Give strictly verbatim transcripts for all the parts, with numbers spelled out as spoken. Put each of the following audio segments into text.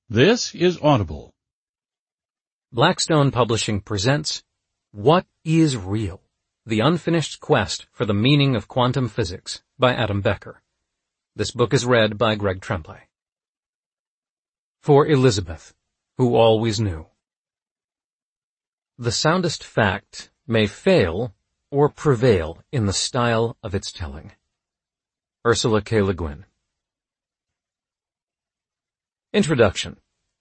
This is Audible. Blackstone Publishing presents What is Real? The Unfinished Quest for the Meaning of Quantum Physics by Adam Becker. This book is read by Greg Tremblay. For Elizabeth, who always knew. The soundest fact may fail or prevail in the style of its telling. Ursula K. Le Guin. Introduction.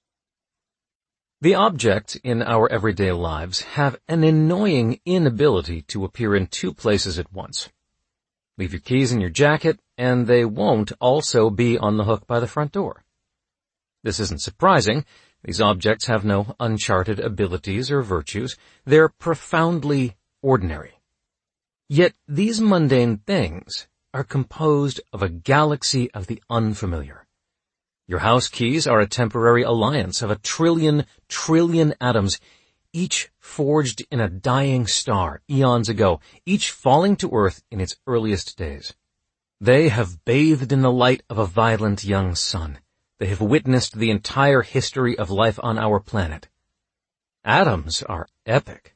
The objects in our everyday lives have an annoying inability to appear in two places at once. Leave your keys in your jacket, and they won't also be on the hook by the front door. This isn't surprising. These objects have no uncharted abilities or virtues. They're profoundly ordinary. Yet these mundane things are composed of a galaxy of the unfamiliar. Your house keys are a temporary alliance of a trillion, trillion atoms, each forged in a dying star eons ago, each falling to earth in its earliest days. They have bathed in the light of a violent young sun. They have witnessed the entire history of life on our planet. Atoms are epic.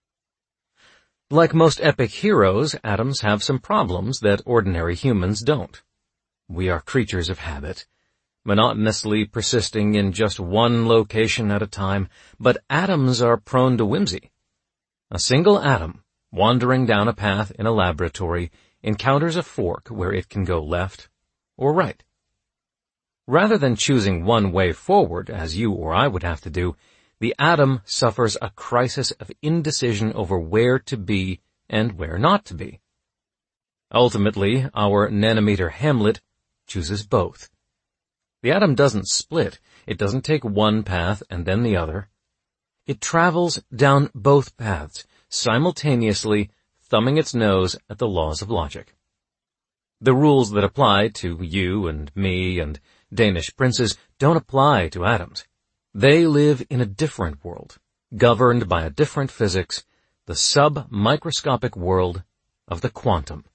Like most epic heroes, atoms have some problems that ordinary humans don't. We are creatures of habit, monotonously persisting in just one location at a time, but atoms are prone to whimsy. A single atom, wandering down a path in a laboratory, encounters a fork where it can go left or right. Rather than choosing one way forward, as you or I would have to do, the atom suffers a crisis of indecision over where to be and where not to be. Ultimately, our nanometer Hamlet chooses both. The atom doesn't split. It doesn't take one path and then the other. It travels down both paths, simultaneously thumbing its nose at the laws of logic. The rules that apply to you and me and Danish princes don't apply to atoms. They live in a different world, governed by a different physics, the sub-microscopic world of the quantum.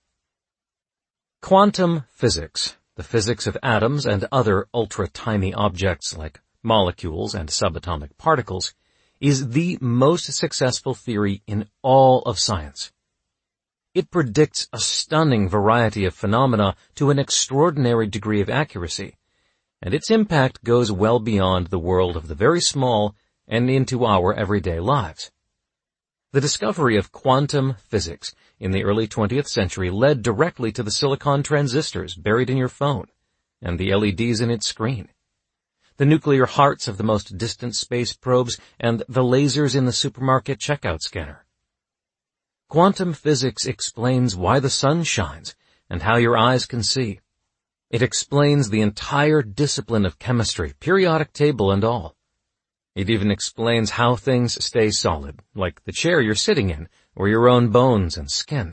Quantum physics, the physics of atoms and other ultra-tiny objects like molecules and subatomic particles, is the most successful theory in all of science. It predicts a stunning variety of phenomena to an extraordinary degree of accuracy, and its impact goes well beyond the world of the very small and into our everyday lives. The discovery of quantum physics in the early twentieth century led directly to the silicon transistors buried in your phone and the L E Ds in its screen, the nuclear hearts of the most distant space probes and the lasers in the supermarket checkout scanner. Quantum physics explains why the sun shines and how your eyes can see. It explains the entire discipline of chemistry, periodic table and all. It even explains how things stay solid, like the chair you're sitting in, or your own bones and skin.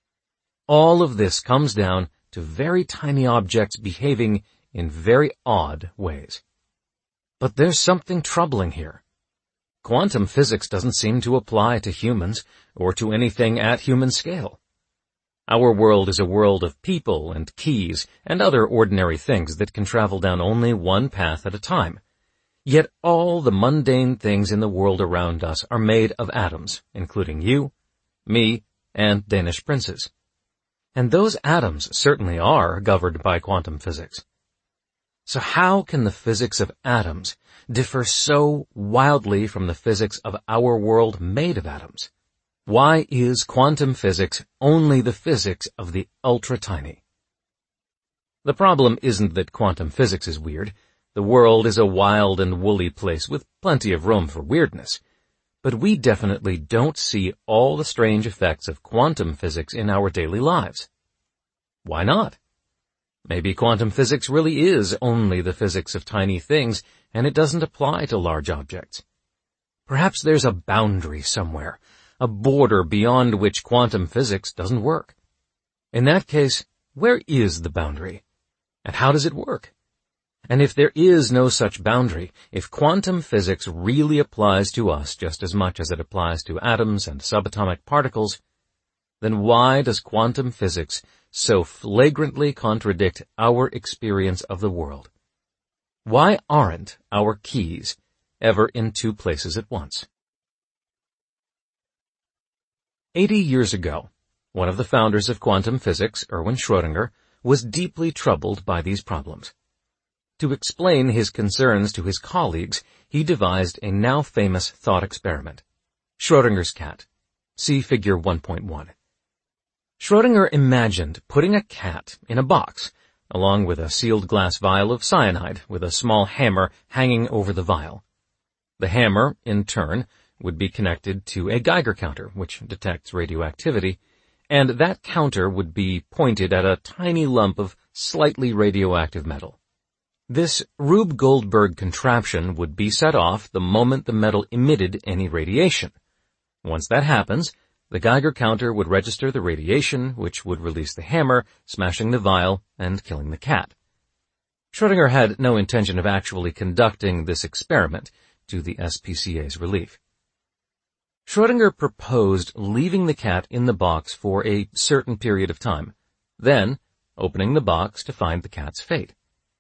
All of this comes down to very tiny objects behaving in very odd ways. But there's something troubling here. Quantum physics doesn't seem to apply to humans or to anything at human scale. Our world is a world of people and keys and other ordinary things that can travel down only one path at a time. Yet all the mundane things in the world around us are made of atoms, including you, me, and Danish princes. And those atoms certainly are governed by quantum physics. So how can the physics of atoms differ so wildly from the physics of our world made of atoms? Why is quantum physics only the physics of the ultra-tiny? The problem isn't that quantum physics is weird. The world is a wild and woolly place with plenty of room for weirdness. But we definitely don't see all the strange effects of quantum physics in our daily lives. Why not? Maybe quantum physics really is only the physics of tiny things, and it doesn't apply to large objects. Perhaps there's a boundary somewhere, a border beyond which quantum physics doesn't work. In that case, where is the boundary? And how does it work? And if there is no such boundary, if quantum physics really applies to us just as much as it applies to atoms and subatomic particles, then why does quantum physics so flagrantly contradict our experience of the world? Why aren't our keys ever in two places at once? Eighty years ago, one of the founders of quantum physics, Erwin Schrödinger, was deeply troubled by these problems. To explain his concerns to his colleagues, he devised a now famous thought experiment. Schrödinger's cat. See figure one point one. Schrödinger imagined putting a cat in a box, along with a sealed glass vial of cyanide with a small hammer hanging over the vial. The hammer, in turn, would be connected to a Geiger counter, which detects radioactivity, and that counter would be pointed at a tiny lump of slightly radioactive metal. This Rube Goldberg contraption would be set off the moment the metal emitted any radiation. Once that happens, the Geiger counter would register the radiation, which would release the hammer, smashing the vial and killing the cat. Schrödinger had no intention of actually conducting this experiment, to the S P C A's relief. Schrödinger proposed leaving the cat in the box for a certain period of time, then opening the box to find the cat's fate.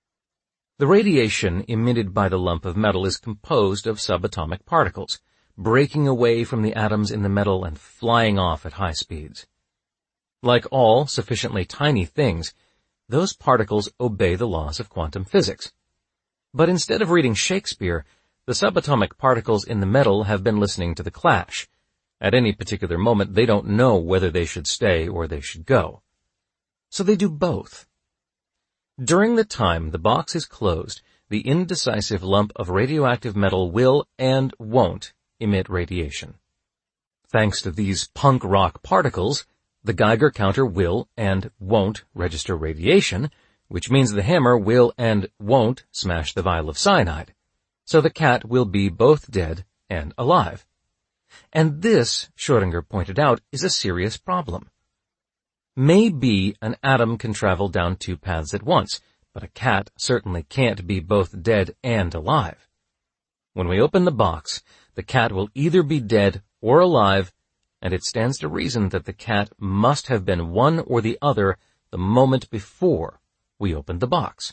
The radiation emitted by the lump of metal is composed of subatomic particles, breaking away from the atoms in the metal and flying off at high speeds. Like all sufficiently tiny things, those particles obey the laws of quantum physics. But instead of reading Shakespeare, the subatomic particles in the metal have been listening to the Clash. At any particular moment, they don't know whether they should stay or they should go. So they do both. During the time the box is closed, the indecisive lump of radioactive metal will and won't emit radiation. Thanks to these punk rock particles, the Geiger counter will and won't register radiation, which means the hammer will and won't smash the vial of cyanide. So the cat will be both dead and alive. And this, Schrödinger pointed out, is a serious problem. Maybe an atom can travel down two paths at once, but a cat certainly can't be both dead and alive. When we open the box, the cat will either be dead or alive, and it stands to reason that the cat must have been one or the other the moment before we opened the box.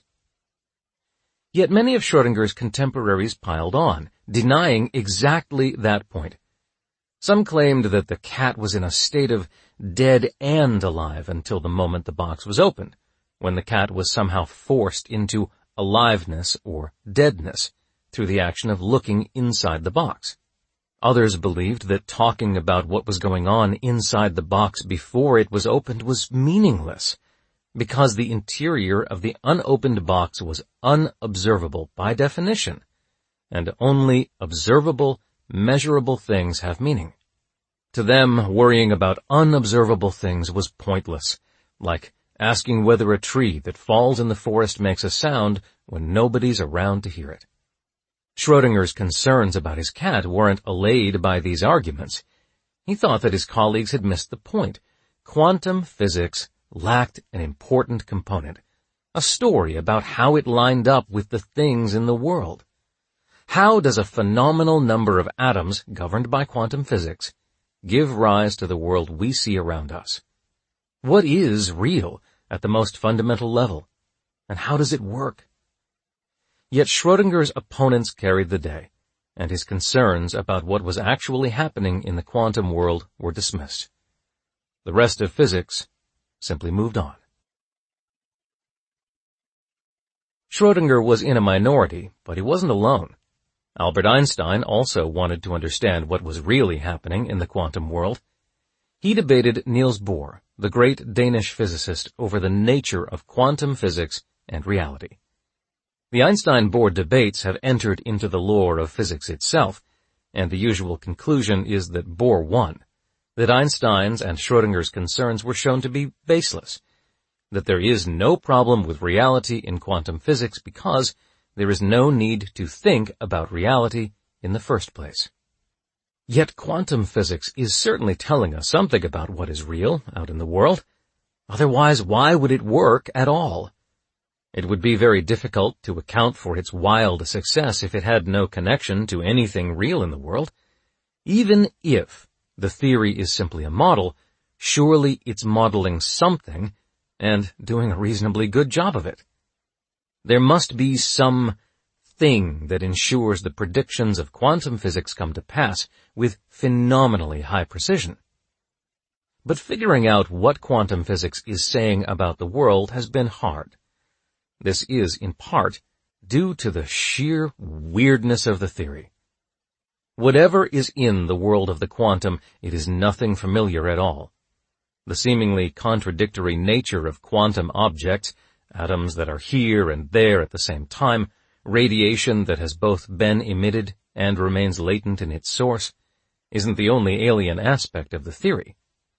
Yet many of Schrödinger's contemporaries piled on, denying exactly that point. Some claimed that the cat was in a state of dead and alive until the moment the box was opened, when the cat was somehow forced into aliveness or deadness through the action of looking inside the box. Others believed that talking about what was going on inside the box before it was opened was meaningless, because the interior of the unopened box was unobservable by definition, and only observable, measurable things have meaning. To them, worrying about unobservable things was pointless, like asking whether a tree that falls in the forest makes a sound when nobody's around to hear it. Schrödinger's concerns about his cat weren't allayed by these arguments. He thought that his colleagues had missed the point. Quantum physics lacked an important component, a story about how it lined up with the things in the world. How does a phenomenal number of atoms, governed by quantum physics, give rise to the world we see around us? What is real at the most fundamental level, and how does it work? Yet Schrödinger's opponents carried the day, and his concerns about what was actually happening in the quantum world were dismissed. The rest of physics simply moved on. Schrödinger was in a minority, but he wasn't alone. Albert Einstein also wanted to understand what was really happening in the quantum world. He debated Niels Bohr, the great Danish physicist, over the nature of quantum physics and reality. The Einstein-Bohr debates have entered into the lore of physics itself, and the usual conclusion is that Bohr won, that Einstein's and Schrödinger's concerns were shown to be baseless, that there is no problem with reality in quantum physics because there is no need to think about reality in the first place. Yet quantum physics is certainly telling us something about what is real out in the world. Otherwise, why would it work at all? It would be very difficult to account for its wild success if it had no connection to anything real in the world. Even if the theory is simply a model, surely it's modeling something and doing a reasonably good job of it. There must be some thing that ensures the predictions of quantum physics come to pass with phenomenally high precision. But figuring out what quantum physics is saying about the world has been hard. This is, in part, due to the sheer weirdness of the theory. Whatever is in the world of the quantum, it is nothing familiar at all. The seemingly contradictory nature of quantum objects, atoms that are here and there at the same time, radiation that has both been emitted and remains latent in its source, isn't the only alien aspect of the theory.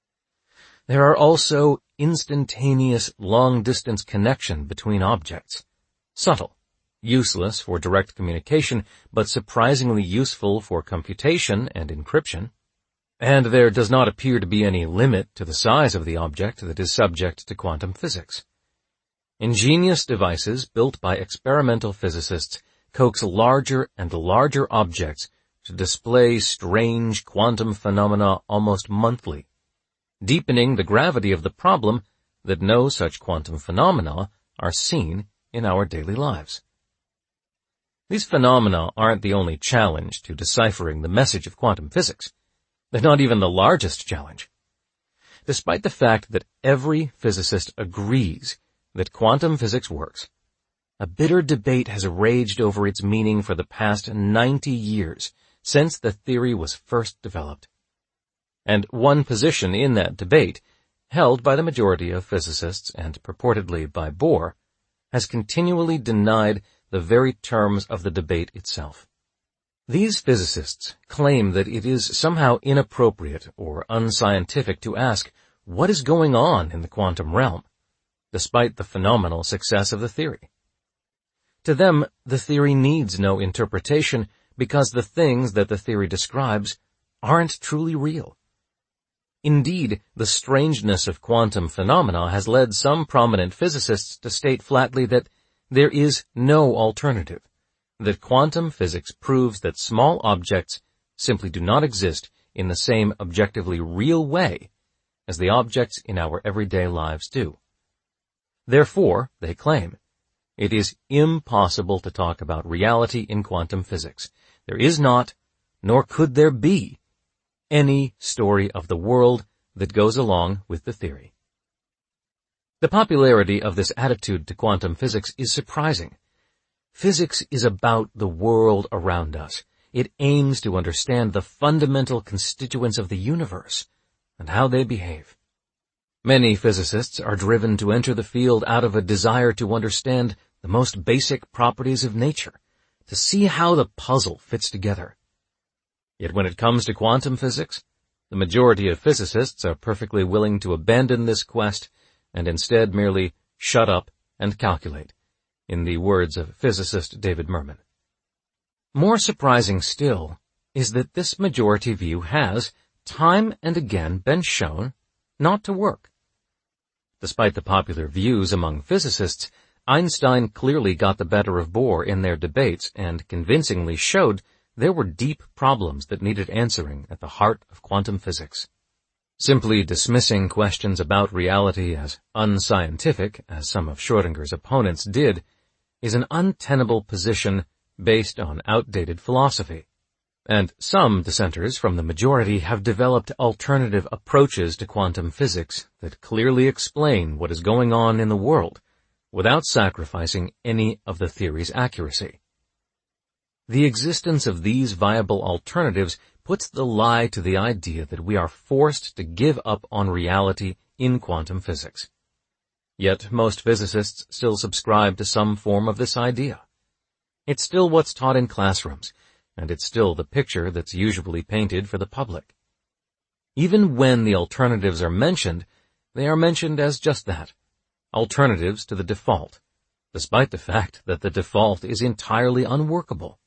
There are also instantaneous long-distance connection between objects. Subtle, useless for direct communication, but surprisingly useful for computation and encryption. And there does not appear to be any limit to the size of the object that is subject to quantum physics. Ingenious devices built by experimental physicists coax larger and larger objects to display strange quantum phenomena almost monthly, deepening the gravity of the problem that no such quantum phenomena are seen in our daily lives. These phenomena aren't the only challenge to deciphering the message of quantum physics. They're not even the largest challenge. Despite the fact that every physicist agrees that quantum physics works, a bitter debate has raged over its meaning for the past ninety years since the theory was first developed. And one position in that debate, held by the majority of physicists and purportedly by Bohr, has continually denied the very terms of the debate itself. These physicists claim that it is somehow inappropriate or unscientific to ask what is going on in the quantum realm, despite the phenomenal success of the theory. To them, the theory needs no interpretation because the things that the theory describes aren't truly real. Indeed, the strangeness of quantum phenomena has led some prominent physicists to state flatly that there is no alternative, that quantum physics proves that small objects simply do not exist in the same objectively real way as the objects in our everyday lives do. Therefore, they claim, it is impossible to talk about reality in quantum physics. There is not, nor could there be, any story of the world that goes along with the theory. The popularity of this attitude to quantum physics is surprising. Physics is about the world around us. It aims to understand the fundamental constituents of the universe and how they behave. Many physicists are driven to enter the field out of a desire to understand the most basic properties of nature, to see how the puzzle fits together. Yet when it comes to quantum physics, the majority of physicists are perfectly willing to abandon this quest and instead merely shut up and calculate, in the words of physicist David Mermin. More surprising still is that this majority view has, time and again, been shown not to work. Despite the popular views among physicists, Einstein clearly got the better of Bohr in their debates and convincingly showed there were deep problems that needed answering at the heart of quantum physics. Simply dismissing questions about reality as unscientific, as some of Schrödinger's opponents did, is an untenable position based on outdated philosophy. And some dissenters from the majority have developed alternative approaches to quantum physics that clearly explain what is going on in the world without sacrificing any of the theory's accuracy. The existence of these viable alternatives puts the lie to the idea that we are forced to give up on reality in quantum physics. Yet most physicists still subscribe to some form of this idea. It's still what's taught in classrooms, and it's still the picture that's usually painted for the public. Even when the alternatives are mentioned, they are mentioned as just that, alternatives to the default, despite the fact that the default is entirely unworkable.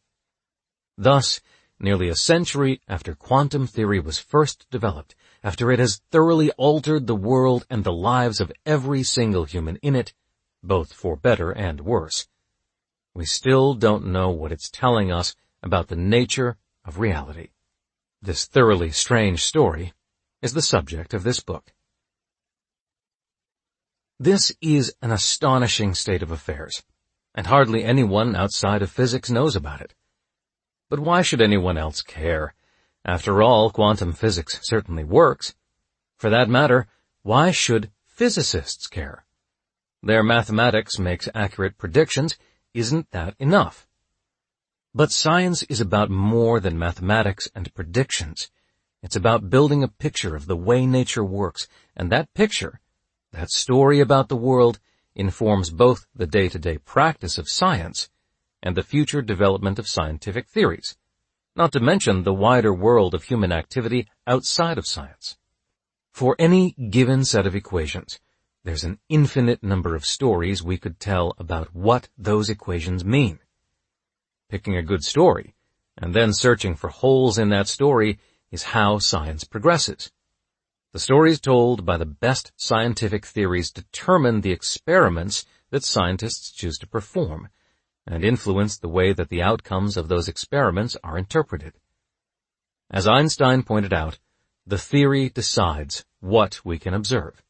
Thus, nearly a century after quantum theory was first developed, after it has thoroughly altered the world and the lives of every single human in it, both for better and worse, we still don't know what it's telling us about the nature of reality. This thoroughly strange story is the subject of this book. This is an astonishing state of affairs. and hardly anyone outside of physics knows about it. But why should anyone else care? After all, quantum physics certainly works. For that matter, why should physicists care? Their mathematics makes accurate predictions. Isn't that enough? But science is about more than mathematics and predictions. It's about building a picture of the way nature works, and that picture, that story about the world, informs both the day-to-day practice of science and the future development of scientific theories, not to mention the wider world of human activity outside of science. For any given set of equations, there's an infinite number of stories we could tell about what those equations mean. Picking a good story, and then searching for holes in that story, is how science progresses. The stories told by the best scientific theories determine the experiments that scientists choose to perform, and influence the way that the outcomes of those experiments are interpreted. As Einstein pointed out, the theory decides what we can observe.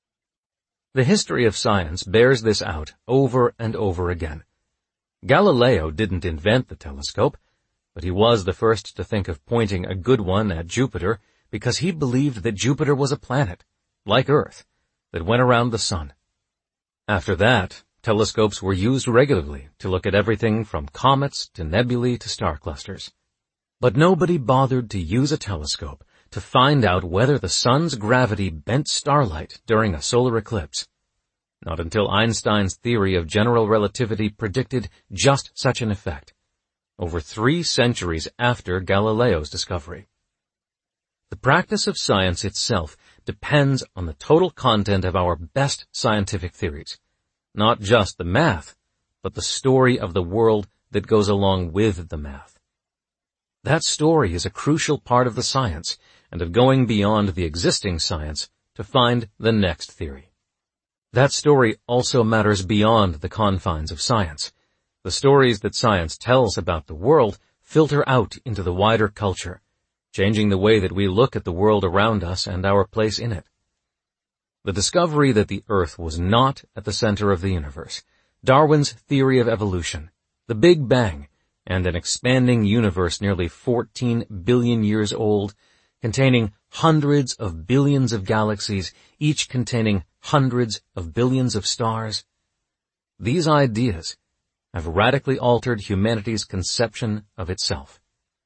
The history of science bears this out over and over again. Galileo didn't invent the telescope, but he was the first to think of pointing a good one at Jupiter because he believed that Jupiter was a planet, like Earth, that went around the sun. After that, telescopes were used regularly to look at everything from comets to nebulae to star clusters. But nobody bothered to use a telescope to find out whether the sun's gravity bent starlight during a solar eclipse. Not until Einstein's theory of general relativity predicted just such an effect, over three centuries after Galileo's discovery. The practice of science itself depends on the total content of our best scientific theories, not just the math, but the story of the world that goes along with the math. That story is a crucial part of the science and of going beyond the existing science to find the next theory. That story also matters beyond the confines of science. The stories that science tells about the world filter out into the wider culture, changing the way that we look at the world around us and our place in it. The discovery that the Earth was not at the center of the universe, Darwin's theory of evolution, the Big Bang, and an expanding universe nearly fourteen billion years old, containing hundreds of billions of galaxies, each containing hundreds of billions of stars. These ideas have radically altered humanity's conception of itself.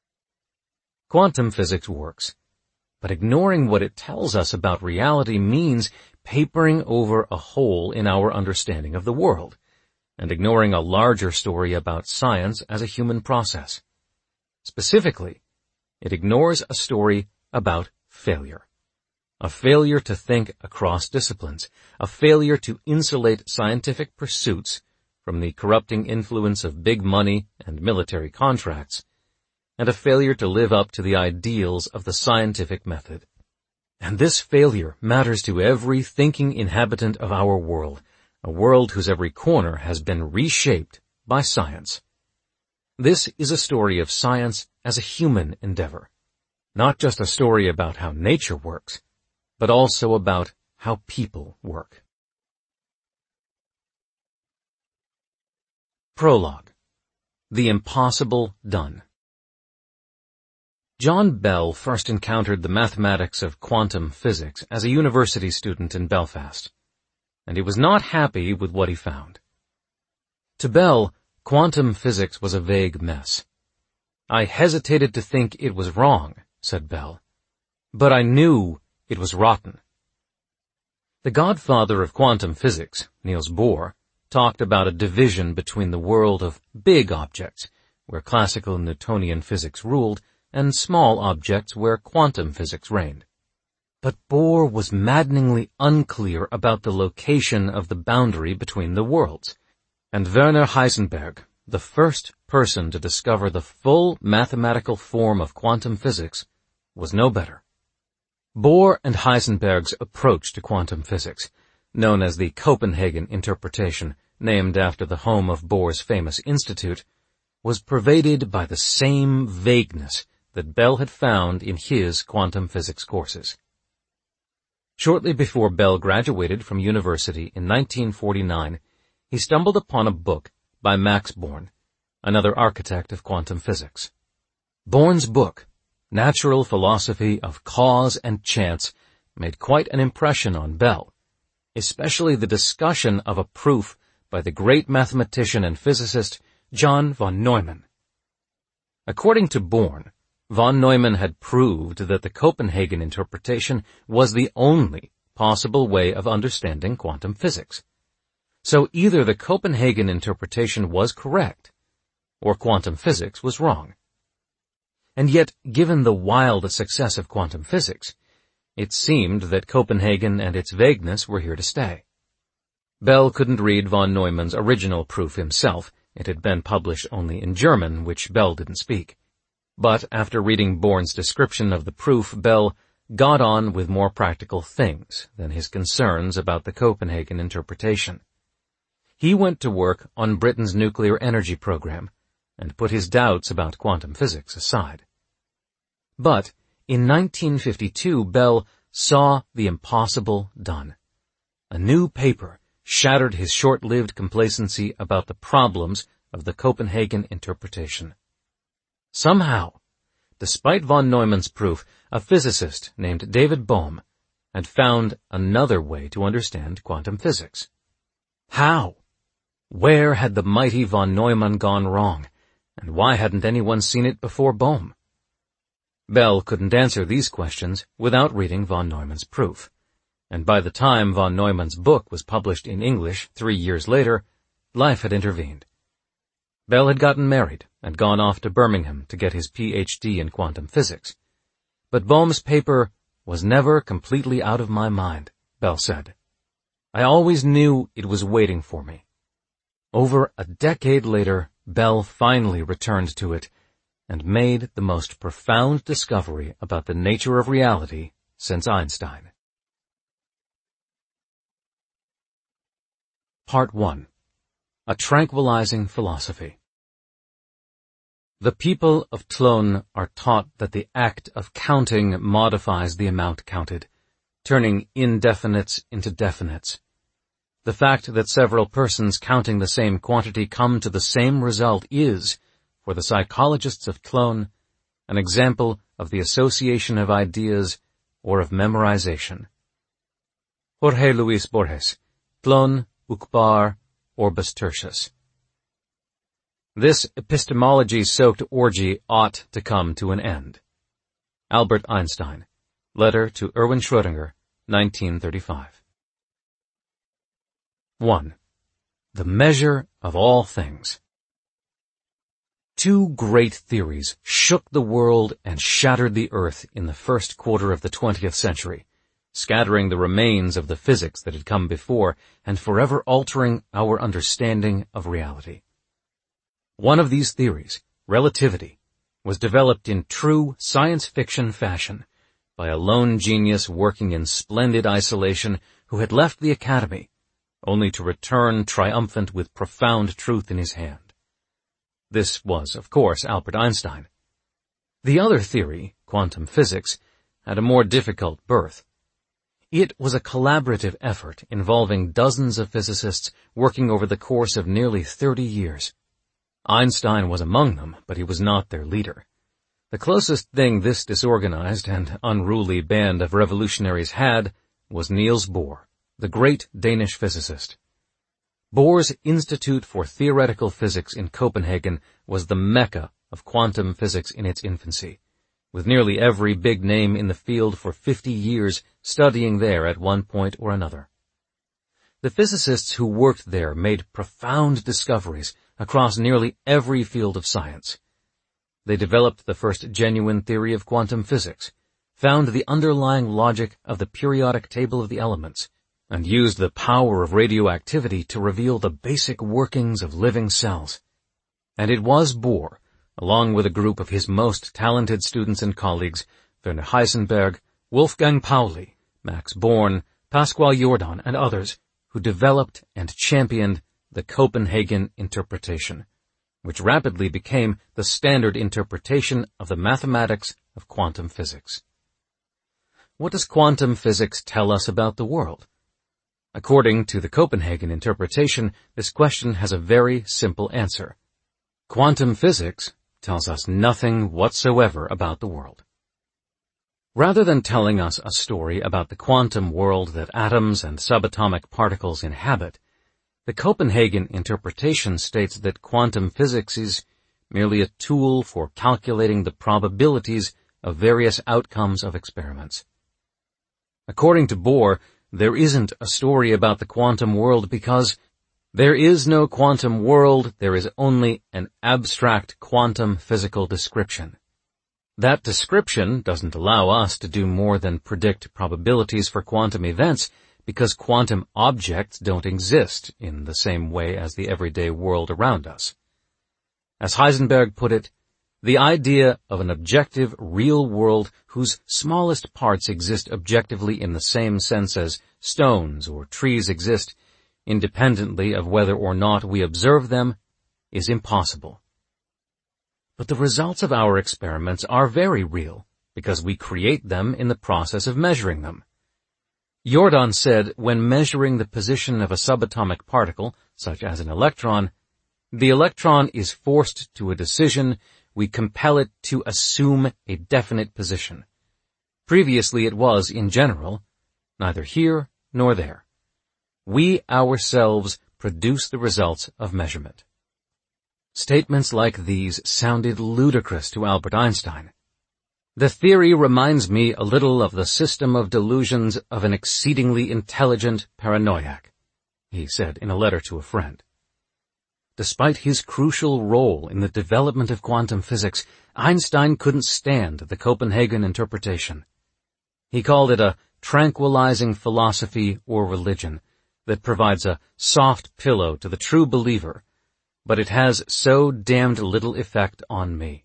Quantum physics works, but ignoring what it tells us about reality means papering over a hole in our understanding of the world, and ignoring a larger story about science as a human process. Specifically, it ignores a story about failure. A failure to think across disciplines, a failure to insulate scientific pursuits from the corrupting influence of big money and military contracts, and a failure to live up to the ideals of the scientific method. And this failure matters to every thinking inhabitant of our world, a world whose every corner has been reshaped by science. This is a story of science as a human endeavor, not just a story about how nature works, but also about how people work. Prologue. The Impossible Done. John Bell first encountered the mathematics of quantum physics as a university student in Belfast, and he was not happy with what he found. To Bell, quantum physics was a vague mess. "I hesitated to think it was wrong," said Bell, "but I knew it was rotten." The godfather of quantum physics, Niels Bohr, talked about a division between the world of big objects, where classical Newtonian physics ruled, and small objects where quantum physics reigned. But Bohr was maddeningly unclear about the location of the boundary between the worlds, and Werner Heisenberg, the first person to discover the full mathematical form of quantum physics, was no better. Bohr and Heisenberg's approach to quantum physics, known as the Copenhagen interpretation, named after the home of Bohr's famous institute, was pervaded by the same vagueness that Bell had found in his quantum physics courses. Shortly before Bell graduated from university in nineteen forty-nine, he stumbled upon a book by Max Born, another architect of quantum physics. Born's book, Natural Philosophy of Cause and Chance, made quite an impression on Bell, especially the discussion of a proof by the great mathematician and physicist John von Neumann. According to Born, von Neumann had proved that the Copenhagen interpretation was the only possible way of understanding quantum physics. So either the Copenhagen interpretation was correct, or quantum physics was wrong. And yet, given the wild success of quantum physics, it seemed that Copenhagen and its vagueness were here to stay. Bell couldn't read von Neumann's original proof himself. It had been published only in German, which Bell didn't speak. But after reading Born's description of the proof, Bell got on with more practical things than his concerns about the Copenhagen interpretation. He went to work on Britain's nuclear energy program and put his doubts about quantum physics aside. But in nineteen fifty-two, Bell saw the impossible done. A new paper shattered his short-lived complacency about the problems of the Copenhagen interpretation. Somehow, despite von Neumann's proof, a physicist named David Bohm had found another way to understand quantum physics. How? Where had the mighty von Neumann gone wrong, and why hadn't anyone seen it before Bohm? Bell couldn't answer these questions without reading von Neumann's proof, and by the time von Neumann's book was published in English three years later, life had intervened. Bell had gotten married and gone off to Birmingham to get his P H D in quantum physics. But Bohm's paper was never completely out of my mind, Bell said. I always knew it was waiting for me. Over a decade later, Bell finally returned to it and made the most profound discovery about the nature of reality since Einstein. Part one. A Tranquilizing Philosophy. The people of Tlön are taught that the act of counting modifies the amount counted, turning indefinites into definites. The fact that several persons counting the same quantity come to the same result is, for the psychologists of Tlön, an example of the association of ideas or of memorization. Jorge Luis Borges, Tlön, Ukbar, Orbis Tertius. This epistemology-soaked orgy ought to come to an end. Albert Einstein, Letter to Erwin Schrödinger, nineteen thirty-five. one. The measure of all things. Two great theories shook the world and shattered the earth in the first quarter of the twentieth century, scattering the remains of the physics that had come before and forever altering our understanding of reality. One of these theories, relativity, was developed in true science fiction fashion by a lone genius working in splendid isolation who had left the academy, only to return triumphant with profound truth in his hand. This was, of course, Albert Einstein. The other theory, quantum physics, had a more difficult birth. It was a collaborative effort involving dozens of physicists working over the course of nearly thirty years. Einstein was among them, but he was not their leader. The closest thing this disorganized and unruly band of revolutionaries had was Niels Bohr, the great Danish physicist. Bohr's Institute for Theoretical Physics in Copenhagen was the mecca of quantum physics in its infancy, with nearly every big name in the field for fifty years studying there at one point or another. The physicists who worked there made profound discoveries across nearly every field of science. They developed the first genuine theory of quantum physics, found the underlying logic of the periodic table of the elements, and used the power of radioactivity to reveal the basic workings of living cells. And it was Bohr, along with a group of his most talented students and colleagues, Werner Heisenberg, Wolfgang Pauli, Max Born, Pascual Jordan, and others, who developed and championed the Copenhagen interpretation, which rapidly became the standard interpretation of the mathematics of quantum physics. What does quantum physics tell us about the world? According to the Copenhagen interpretation, this question has a very simple answer. Quantum physics tells us nothing whatsoever about the world. Rather than telling us a story about the quantum world that atoms and subatomic particles inhabit, the Copenhagen interpretation states that quantum physics is merely a tool for calculating the probabilities of various outcomes of experiments. According to Bohr, there isn't a story about the quantum world because there is no quantum world, there is only an abstract quantum physical description. That description doesn't allow us to do more than predict probabilities for quantum events because quantum objects don't exist in the same way as the everyday world around us. As Heisenberg put it, the idea of an objective, real world whose smallest parts exist objectively in the same sense as stones or trees exist, independently of whether or not we observe them, is impossible. But the results of our experiments are very real, because we create them in the process of measuring them. Jordan said when measuring the position of a subatomic particle, such as an electron, the electron is forced to a decision, we compel it to assume a definite position. Previously it was, in general, neither here nor there. We ourselves produce the results of measurement. Statements like these sounded ludicrous to Albert Einstein. The theory reminds me a little of the system of delusions of an exceedingly intelligent paranoiac, he said in a letter to a friend. Despite his crucial role in the development of quantum physics, Einstein couldn't stand the Copenhagen interpretation. He called it a tranquilizing philosophy or religion that provides a soft pillow to the true believer, but it has so damned little effect on me.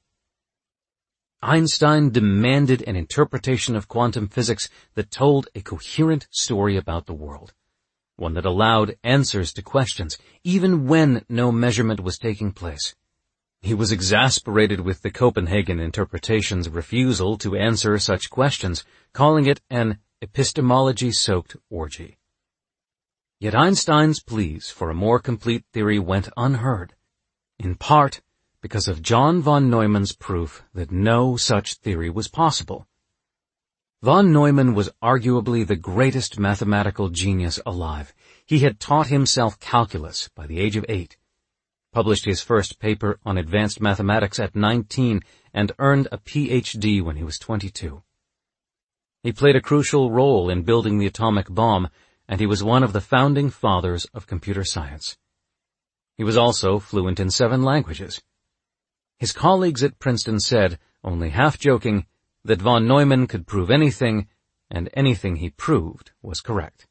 Einstein demanded an interpretation of quantum physics that told a coherent story about the world, one that allowed answers to questions, even when no measurement was taking place. He was exasperated with the Copenhagen interpretation's refusal to answer such questions, calling it an epistemology-soaked orgy. Yet Einstein's pleas for a more complete theory went unheard, in part because of John von Neumann's proof that no such theory was possible. Von Neumann was arguably the greatest mathematical genius alive. He had taught himself calculus by the age of eight, published his first paper on advanced mathematics at nineteen, and earned a P H D when he was twenty-two. He played a crucial role in building the atomic bomb, and he was one of the founding fathers of computer science. He was also fluent in seven languages. His colleagues at Princeton said, only half joking, that von Neumann could prove anything, and anything he proved was correct.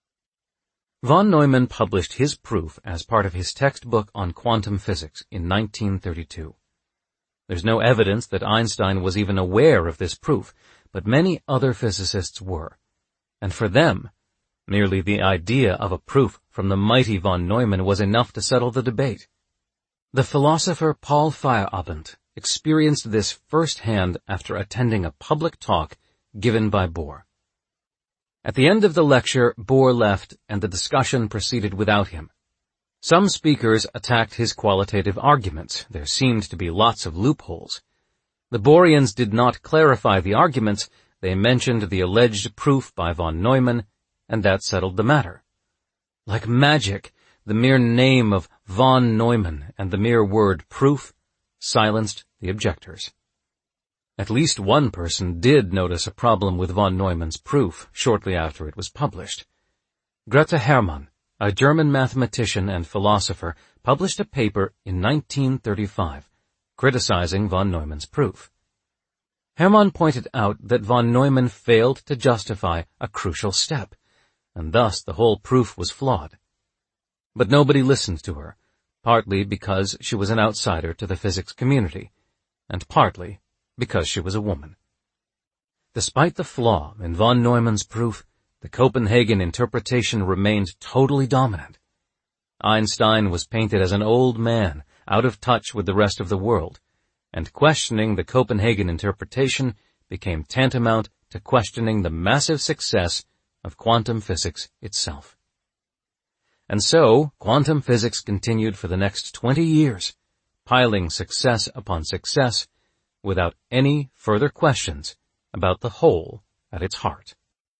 Von Neumann published his proof as part of his textbook on quantum physics in nineteen thirty-two. There's no evidence that Einstein was even aware of this proof, but many other physicists were, and for them, merely the idea of a proof from the mighty von Neumann was enough to settle the debate. The philosopher Paul Feyerabend experienced this firsthand after attending a public talk given by Bohr. At the end of the lecture, Bohr left and the discussion proceeded without him. Some speakers attacked his qualitative arguments. There seemed to be lots of loopholes. The Bohrians did not clarify the arguments. They mentioned the alleged proof by von Neumann, and that settled the matter. Like magic, the mere name of von Neumann and the mere word proof silenced the objectors. At least one person did notice a problem with von Neumann's proof shortly after it was published. Grete Hermann, a German mathematician and philosopher, published a paper in nineteen thirty-five criticizing von Neumann's proof. Hermann pointed out that von Neumann failed to justify a crucial step, and thus the whole proof was flawed. But nobody listened to her, partly because she was an outsider to the physics community, and partly because she was a woman. Despite the flaw in von Neumann's proof, the Copenhagen interpretation remained totally dominant. Einstein was painted as an old man, out of touch with the rest of the world, and questioning the Copenhagen interpretation became tantamount to questioning the massive success of quantum physics itself. And so, quantum physics continued for the next twenty years, piling success upon success, without any further questions about the whole at its heart.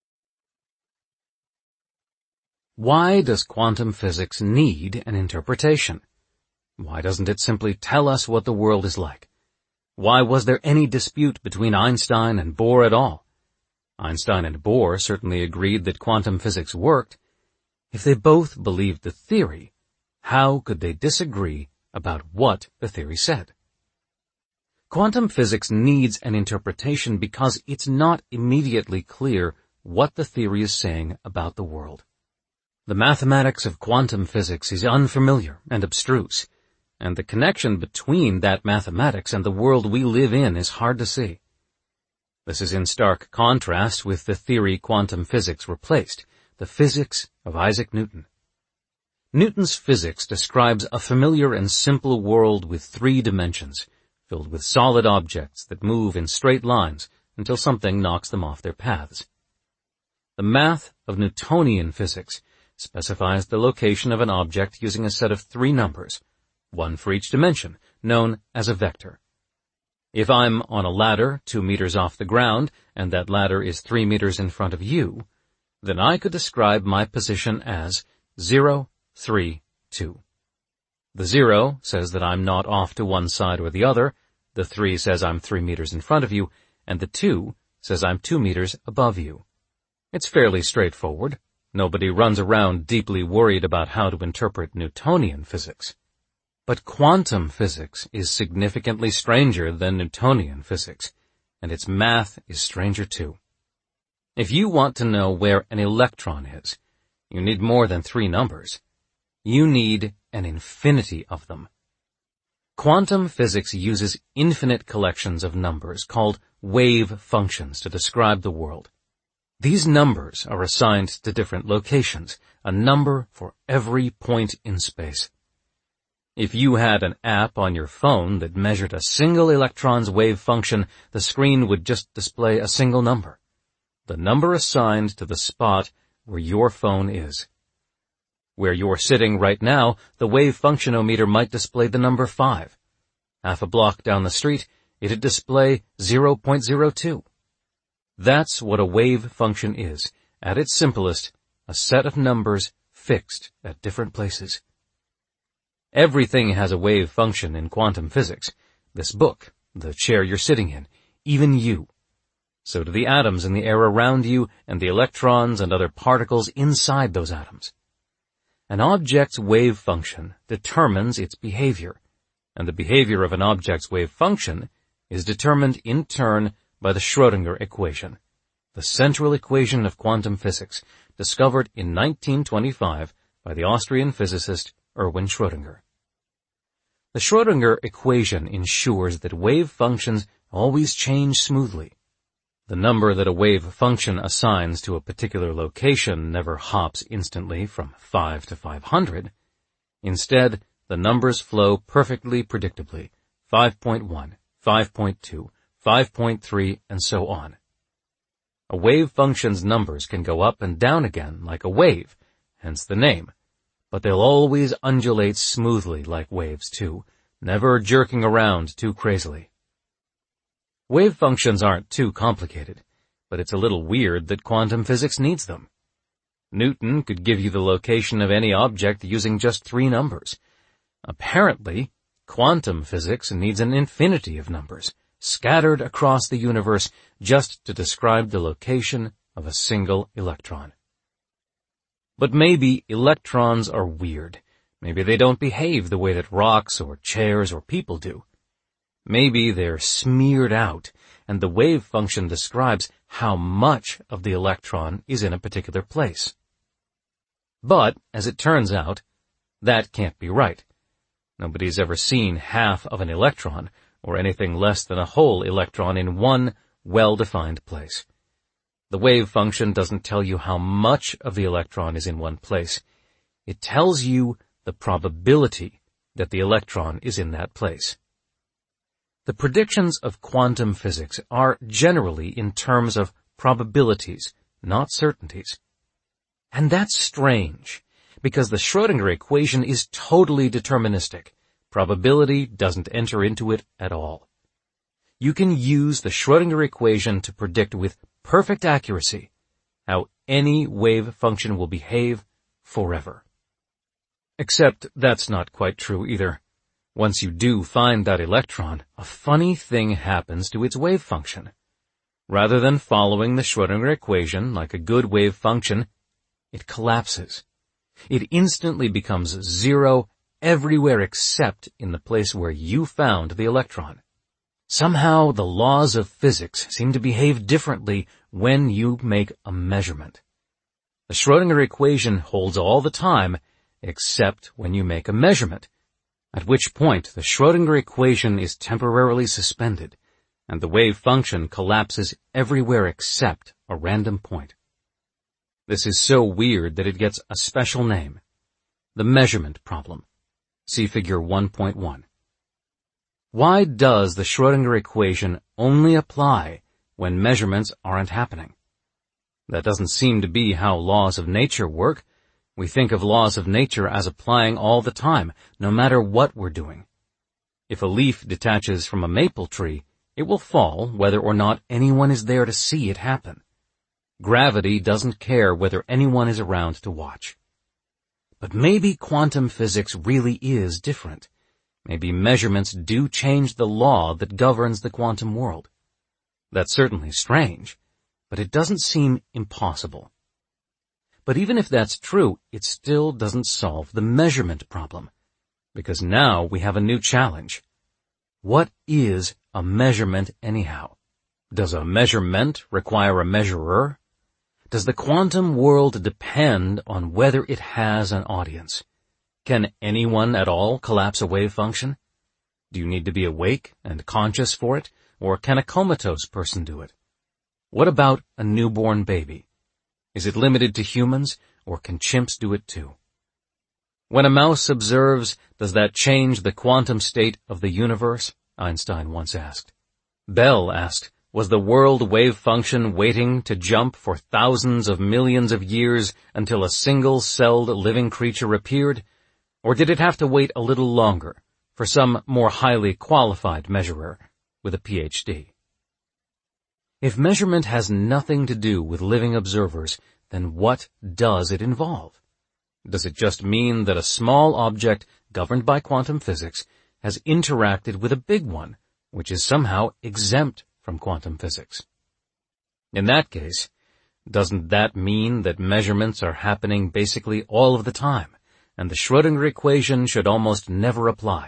Why does quantum physics need an interpretation? Why doesn't it simply tell us what the world is like? Why was there any dispute between Einstein and Bohr at all? Einstein and Bohr certainly agreed that quantum physics worked. If they both believed the theory, how could they disagree about what the theory said? Quantum physics needs an interpretation because it's not immediately clear what the theory is saying about the world. The mathematics of quantum physics is unfamiliar and abstruse, and the connection between that mathematics and the world we live in is hard to see. This is in stark contrast with the theory quantum physics replaced, the physics of Isaac Newton. Newton's physics describes a familiar and simple world with three dimensions, filled with solid objects that move in straight lines until something knocks them off their paths. The math of Newtonian physics specifies the location of an object using a set of three numbers, one for each dimension, known as a vector. If I'm on a ladder two meters off the ground, and that ladder is three meters in front of you, then I could describe my position as zero, three, two. The zero says that I'm not off to one side or the other, the three says I'm three meters in front of you, and the two says I'm two meters above you. It's fairly straightforward. Nobody runs around deeply worried about how to interpret Newtonian physics. But quantum physics is significantly stranger than Newtonian physics, and its math is stranger too. If you want to know where an electron is, you need more than three numbers. You need an infinity of them. Quantum physics uses infinite collections of numbers called wave functions to describe the world. These numbers are assigned to different locations, a number for every point in space. If you had an app on your phone that measured a single electron's wave function, the screen would just display a single number, the number assigned to the spot where your phone is. Where you're sitting right now, the wave functionometer might display the number five. Half a block down the street, it'd display zero point zero two. That's what a wave function is, at its simplest, a set of numbers fixed at different places. Everything has a wave function in quantum physics. This book, the chair you're sitting in, even you. So do the atoms in the air around you and the electrons and other particles inside those atoms. An object's wave function determines its behavior, and the behavior of an object's wave function is determined in turn by the Schrödinger equation, the central equation of quantum physics, discovered in nineteen twenty-five by the Austrian physicist Erwin Schrödinger. The Schrödinger equation ensures that wave functions always change smoothly. The number that a wave function assigns to a particular location never hops instantly from five to five hundred. Instead, the numbers flow perfectly predictably, five point one, five point two, five point three, and so on. A wave function's numbers can go up and down again like a wave, hence the name, but they'll always undulate smoothly like waves too, never jerking around too crazily. Wave functions aren't too complicated, but it's a little weird that quantum physics needs them. Newton could give you the location of any object using just three numbers. Apparently, quantum physics needs an infinity of numbers, scattered across the universe just to describe the location of a single electron. But maybe electrons are weird. Maybe they don't behave the way that rocks or chairs or people do. Maybe they're smeared out, and the wave function describes how much of the electron is in a particular place. But, as it turns out, that can't be right. Nobody's ever seen half of an electron, or anything less than a whole electron in one well-defined place. The wave function doesn't tell you how much of the electron is in one place. It tells you the probability that the electron is in that place. The predictions of quantum physics are generally in terms of probabilities, not certainties. And that's strange, because the Schrödinger equation is totally deterministic. Probability doesn't enter into it at all. You can use the Schrödinger equation to predict with perfect accuracy how any wave function will behave forever. Except that's not quite true either. Once you do find that electron, a funny thing happens to its wave function. Rather than following the Schrödinger equation like a good wave function, it collapses. It instantly becomes zero everywhere except in the place where you found the electron. Somehow the laws of physics seem to behave differently when you make a measurement. The Schrödinger equation holds all the time except when you make a measurement, at which point the Schrödinger equation is temporarily suspended, and the wave function collapses everywhere except a random point. This is so weird that it gets a special name, the measurement problem. See figure one point one. Why does the Schrödinger equation only apply when measurements aren't happening? That doesn't seem to be how laws of nature work. We think of laws of nature as applying all the time, no matter what we're doing. If a leaf detaches from a maple tree, it will fall whether or not anyone is there to see it happen. Gravity doesn't care whether anyone is around to watch. But maybe quantum physics really is different. Maybe measurements do change the law that governs the quantum world. That's certainly strange, but it doesn't seem impossible. But even if that's true, it still doesn't solve the measurement problem, because now we have a new challenge. What is a measurement anyhow? Does a measurement require a measurer? Does the quantum world depend on whether it has an audience? Can anyone at all collapse a wave function? Do you need to be awake and conscious for it, or can a comatose person do it? What about a newborn baby? Is it limited to humans, or can chimps do it too? When a mouse observes, does that change the quantum state of the universe? Einstein once asked. Bell asked, was the world wave function waiting to jump for thousands of millions of years until a single-celled living creature appeared? Or did it have to wait a little longer for some more highly qualified measurer with a P H D? If measurement has nothing to do with living observers, then what does it involve? Does it just mean that a small object governed by quantum physics has interacted with a big one, which is somehow exempt from quantum physics? In that case, doesn't that mean that measurements are happening basically all of the time, and the Schrödinger equation should almost never apply?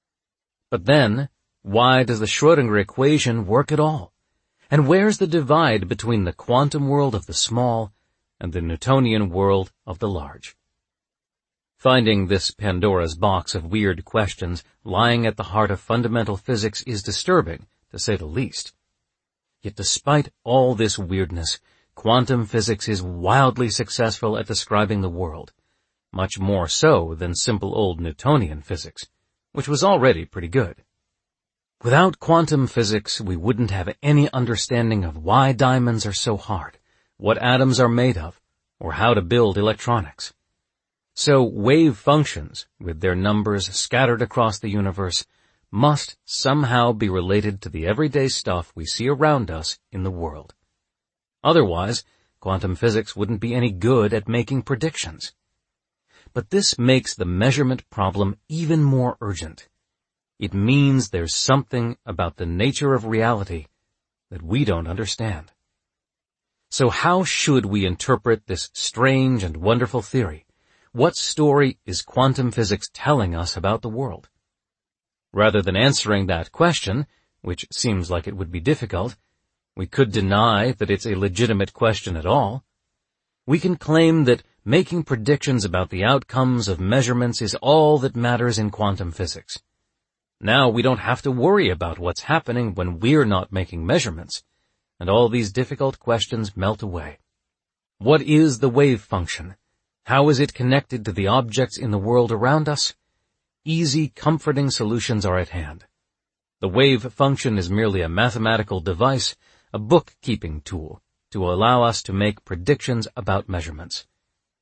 But then, why does the Schrödinger equation work at all? And where's the divide between the quantum world of the small and the Newtonian world of the large? Finding this Pandora's box of weird questions lying at the heart of fundamental physics is disturbing, to say the least. Yet despite all this weirdness, quantum physics is wildly successful at describing the world, much more so than simple old Newtonian physics, which was already pretty good. Without quantum physics, we wouldn't have any understanding of why diamonds are so hard, what atoms are made of, or how to build electronics. So wave functions, with their numbers scattered across the universe, must somehow be related to the everyday stuff we see around us in the world. Otherwise, quantum physics wouldn't be any good at making predictions. But this makes the measurement problem even more urgent. It means there's something about the nature of reality that we don't understand. So how should we interpret this strange and wonderful theory? What story is quantum physics telling us about the world? Rather than answering that question, which seems like it would be difficult, we could deny that it's a legitimate question at all. We can claim that making predictions about the outcomes of measurements is all that matters in quantum physics. Now we don't have to worry about what's happening when we're not making measurements, and all these difficult questions melt away. What is the wave function? How is it connected to the objects in the world around us? Easy, comforting solutions are at hand. The wave function is merely a mathematical device, a bookkeeping tool, to allow us to make predictions about measurements.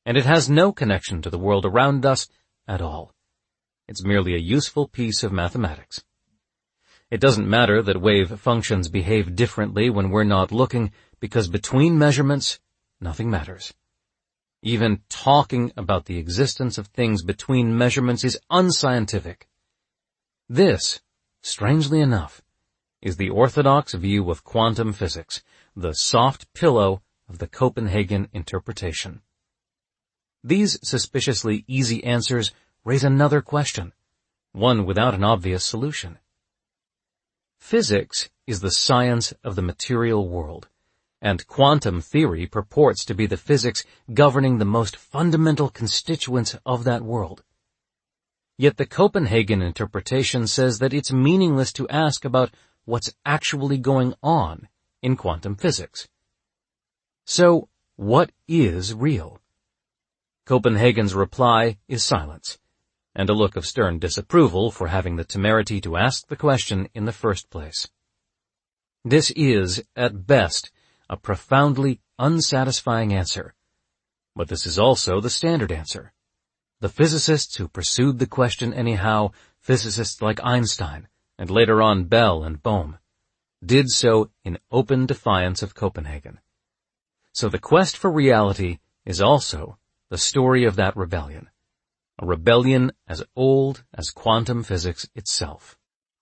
and it has no connection to the world around us at all. It's merely a useful piece of mathematics. It doesn't matter that wave functions behave differently when we're not looking, because between measurements, nothing matters. Even talking about the existence of things between measurements is unscientific. This, strangely enough, is the orthodox view of quantum physics, the soft pillow of the Copenhagen interpretation. These suspiciously easy answers raise another question, one without an obvious solution. Physics is the science of the material world, and quantum theory purports to be the physics governing the most fundamental constituents of that world. Yet the Copenhagen interpretation says that it's meaningless to ask about what's actually going on in quantum physics. So, what is real? Copenhagen's reply is silence, and a look of stern disapproval for having the temerity to ask the question in the first place. This is, at best, a profoundly unsatisfying answer. But this is also the standard answer. The physicists who pursued the question anyhow, physicists like Einstein, and later on Bell and Bohm, did so in open defiance of Copenhagen. So the quest for reality is also the story of that rebellion, a rebellion as old as quantum physics itself.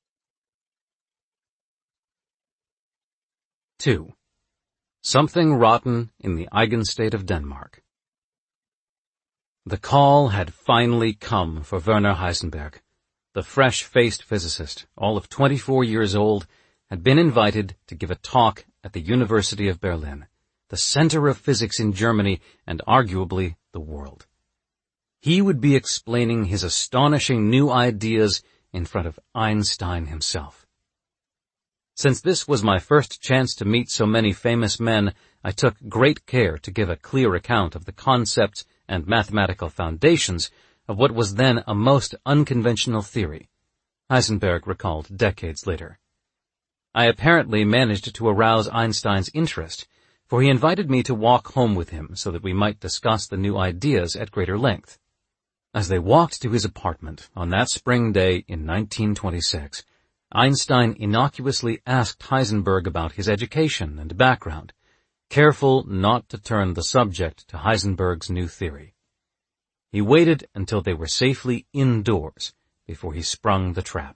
Two. Something rotten in the eigenstate of Denmark. The call had finally come for Werner Heisenberg. The fresh-faced physicist, all of twenty-four years old, had been invited to give a talk at the University of Berlin, the center of physics in Germany and arguably the world. He would be explaining his astonishing new ideas in front of Einstein himself. Since this was my first chance to meet so many famous men, I took great care to give a clear account of the concepts and mathematical foundations of what was then a most unconventional theory, Heisenberg recalled decades later. I apparently managed to arouse Einstein's interest, for he invited me to walk home with him so that we might discuss the new ideas at greater length. As they walked to his apartment on that spring day in nineteen twenty-six, Einstein innocuously asked Heisenberg about his education and background, careful not to turn the subject to Heisenberg's new theory. He waited until they were safely indoors before he sprung the trap.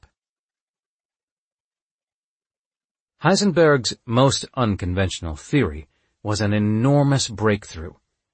Heisenberg's most unconventional theory was an enormous breakthrough.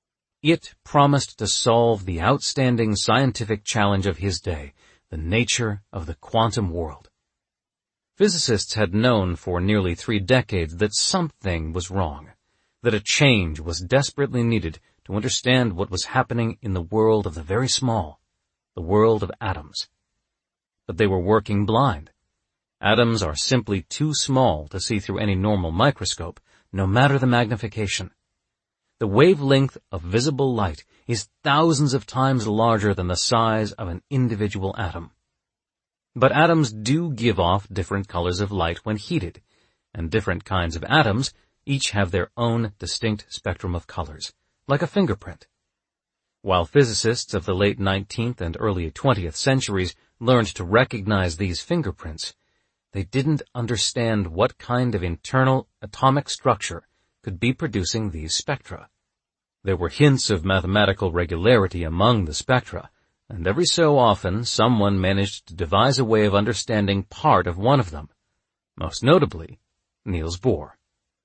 It promised to solve the outstanding scientific challenge of his day, the nature of the quantum world. Physicists had known for nearly three decades that something was wrong, that a change was desperately needed to understand what was happening in the world of the very small, the world of atoms. But they were working blind. Atoms are simply too small to see through any normal microscope, no matter the magnification. The wavelength of visible light is thousands of times larger than the size of an individual atom. But atoms do give off different colors of light when heated, and different kinds of atoms each have their own distinct spectrum of colors, like a fingerprint. While physicists of the late nineteenth and early twentieth centuries learned to recognize these fingerprints, they didn't understand what kind of internal atomic structure could be producing these spectra. There were hints of mathematical regularity among the spectra, and every so often someone managed to devise a way of understanding part of one of them, most notably Niels Bohr.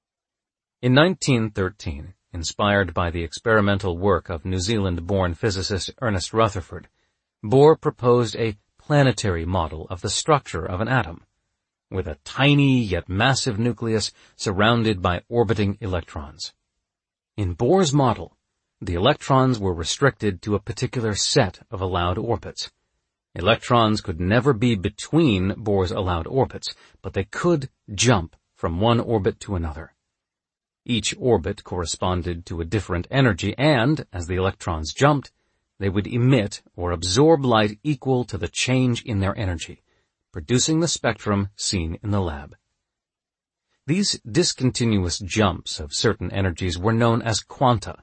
In nineteen thirteen, inspired by the experimental work of New Zealand-born physicist Ernest Rutherford, Bohr proposed a planetary model of the structure of an atom, with a tiny yet massive nucleus surrounded by orbiting electrons. In Bohr's model, the electrons were restricted to a particular set of allowed orbits. Electrons could never be between Bohr's allowed orbits, but they could jump from one orbit to another. Each orbit corresponded to a different energy, and, as the electrons jumped, they would emit or absorb light equal to the change in their energy, producing the spectrum seen in the lab. These discontinuous jumps of certain energies were known as quanta,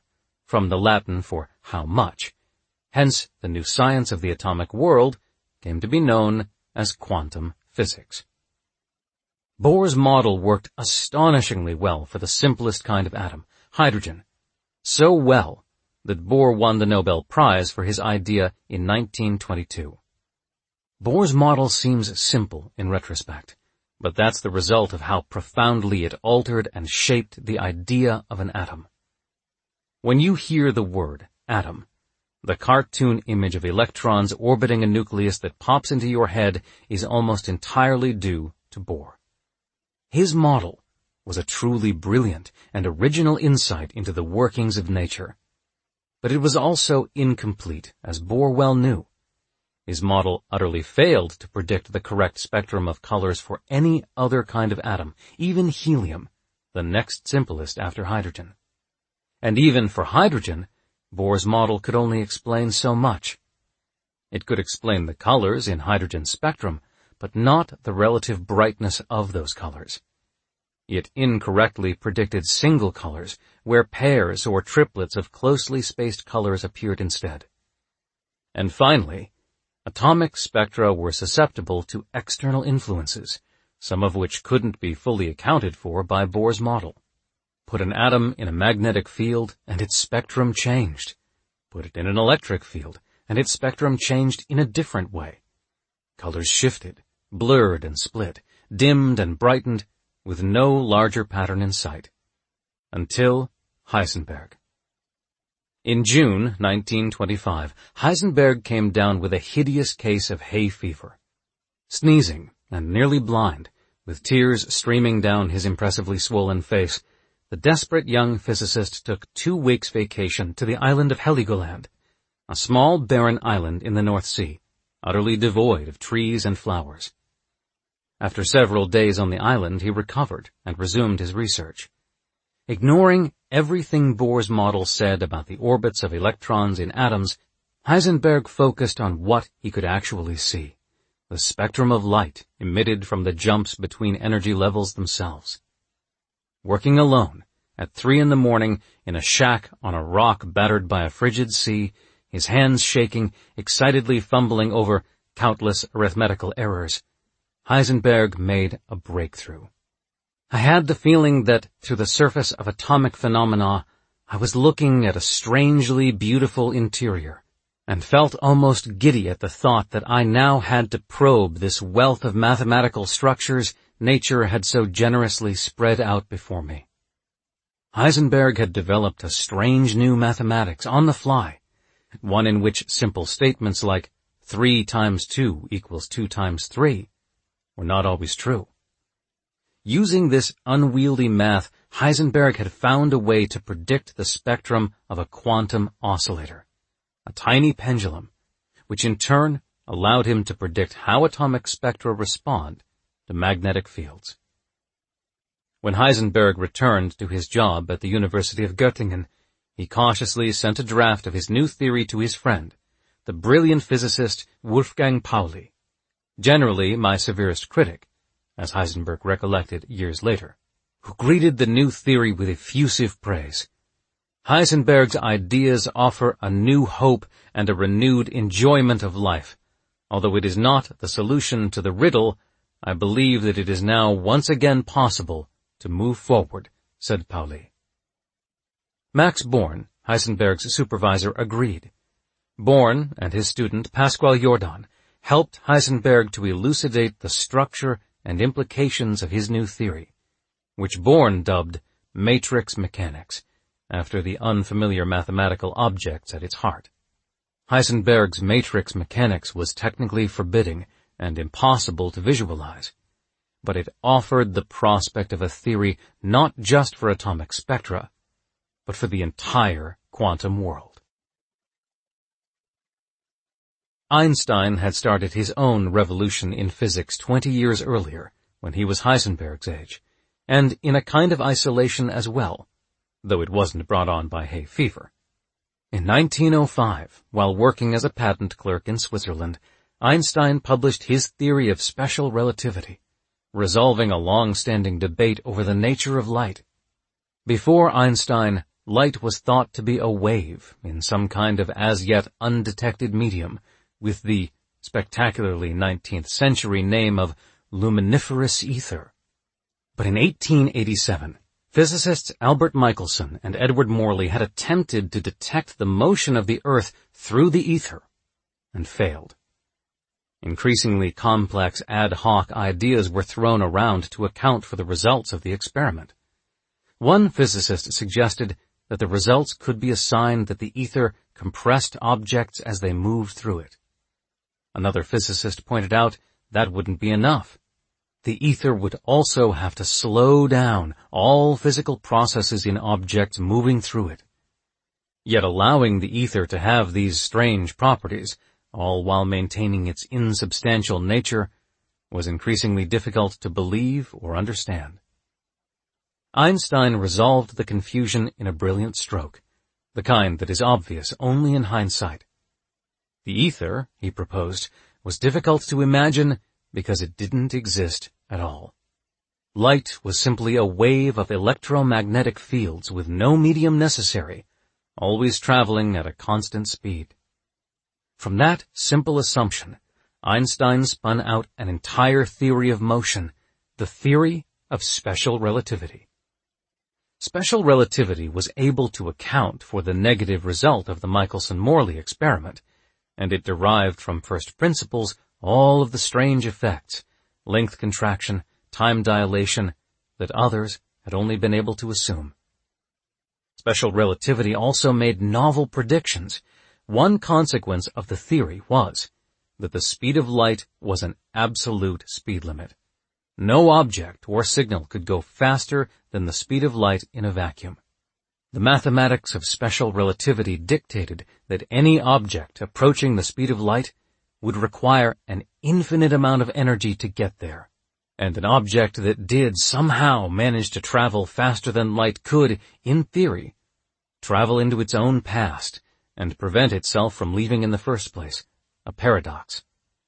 from the Latin for how much. Hence, the new science of the atomic world came to be known as quantum physics. Bohr's model worked astonishingly well for the simplest kind of atom, hydrogen. So well that Bohr won the Nobel Prize for his idea in nineteen twenty-two. Bohr's model seems simple in retrospect, but that's the result of how profoundly it altered and shaped the idea of an atom. When you hear the word atom, the cartoon image of electrons orbiting a nucleus that pops into your head is almost entirely due to Bohr. His model was a truly brilliant and original insight into the workings of nature. But it was also incomplete, as Bohr well knew. His model utterly failed to predict the correct spectrum of colors for any other kind of atom, even helium, the next simplest after hydrogen. And even for hydrogen, Bohr's model could only explain so much. It could explain the colors in hydrogen's spectrum, but not the relative brightness of those colors. It incorrectly predicted single colors, where pairs or triplets of closely spaced colors appeared instead. And finally, atomic spectra were susceptible to external influences, some of which couldn't be fully accounted for by Bohr's model. Put an atom in a magnetic field, and its spectrum changed. Put it in an electric field, and its spectrum changed in a different way. Colors shifted, blurred and split, dimmed and brightened, with no larger pattern in sight. Until Heisenberg. In June nineteen twenty-five, Heisenberg came down with a hideous case of hay fever. Sneezing and nearly blind, with tears streaming down his impressively swollen face, the desperate young physicist took two weeks' vacation to the island of Heligoland, a small barren island in the North Sea, utterly devoid of trees and flowers. After several days on the island, he recovered and resumed his research. Ignoring everything Bohr's model said about the orbits of electrons in atoms, Heisenberg focused on what he could actually see, the spectrum of light emitted from the jumps between energy levels themselves. Working alone, at three in the morning, in a shack on a rock battered by a frigid sea, his hands shaking, excitedly fumbling over countless arithmetical errors, Heisenberg made a breakthrough. I had the feeling that, through the surface of atomic phenomena, I was looking at a strangely beautiful interior, and felt almost giddy at the thought that I now had to probe this wealth of mathematical structures nature had so generously spread out before me. Heisenberg had developed a strange new mathematics on the fly, one in which simple statements like three times two equals two times three were not always true. Using this unwieldy math, Heisenberg had found a way to predict the spectrum of a quantum oscillator, a tiny pendulum, which in turn allowed him to predict how atomic spectra respond to magnetic fields. When Heisenberg returned to his job at the University of Göttingen, he cautiously sent a draft of his new theory to his friend, the brilliant physicist Wolfgang Pauli, generally my severest critic, as Heisenberg recollected years later, who greeted the new theory with effusive praise. Heisenberg's ideas offer a new hope and a renewed enjoyment of life. Although it is not the solution to the riddle, I believe that it is now once again possible to move forward, said Pauli. Max Born, Heisenberg's supervisor, agreed. Born and his student Pascual Jordan helped Heisenberg to elucidate the structure and implications of his new theory, which Born dubbed matrix mechanics, after the unfamiliar mathematical objects at its heart. Heisenberg's matrix mechanics was technically forbidding and impossible to visualize, but it offered the prospect of a theory not just for atomic spectra, but for the entire quantum world. Einstein had started his own revolution in physics twenty years earlier, when he was Heisenberg's age, and in a kind of isolation as well, though it wasn't brought on by hay fever. In nineteen oh five, while working as a patent clerk in Switzerland, Einstein published his theory of special relativity, resolving a long-standing debate over the nature of light. Before Einstein, light was thought to be a wave in some kind of as yet undetected medium, with the spectacularly nineteenth century name of luminiferous ether. But in eighteen eighty-seven, physicists Albert Michelson and Edward Morley had attempted to detect the motion of the Earth through the ether, and failed. Increasingly complex ad hoc ideas were thrown around to account for the results of the experiment. One physicist suggested that the results could be a sign that the ether compressed objects as they moved through it. Another physicist pointed out that wouldn't be enough. The ether would also have to slow down all physical processes in objects moving through it. Yet allowing the ether to have these strange properties, all while maintaining its insubstantial nature, was increasingly difficult to believe or understand. Einstein resolved the confusion in a brilliant stroke, the kind that is obvious only in hindsight. The ether, he proposed, was difficult to imagine because it didn't exist at all. Light was simply a wave of electromagnetic fields with no medium necessary, always traveling at a constant speed. From that simple assumption, Einstein spun out an entire theory of motion, the theory of special relativity. Special relativity was able to account for the negative result of the Michelson-Morley experiment, and it derived from first principles all of the strange effects, length contraction, time dilation, that others had only been able to assume. Special relativity also made novel predictions. One consequence of the theory was that the speed of light was an absolute speed limit. No object or signal could go faster than the speed of light in a vacuum. The mathematics of special relativity dictated that any object approaching the speed of light would require an infinite amount of energy to get there, and an object that did somehow manage to travel faster than light could, in theory, travel into its own past and prevent itself from leaving in the first place, a paradox.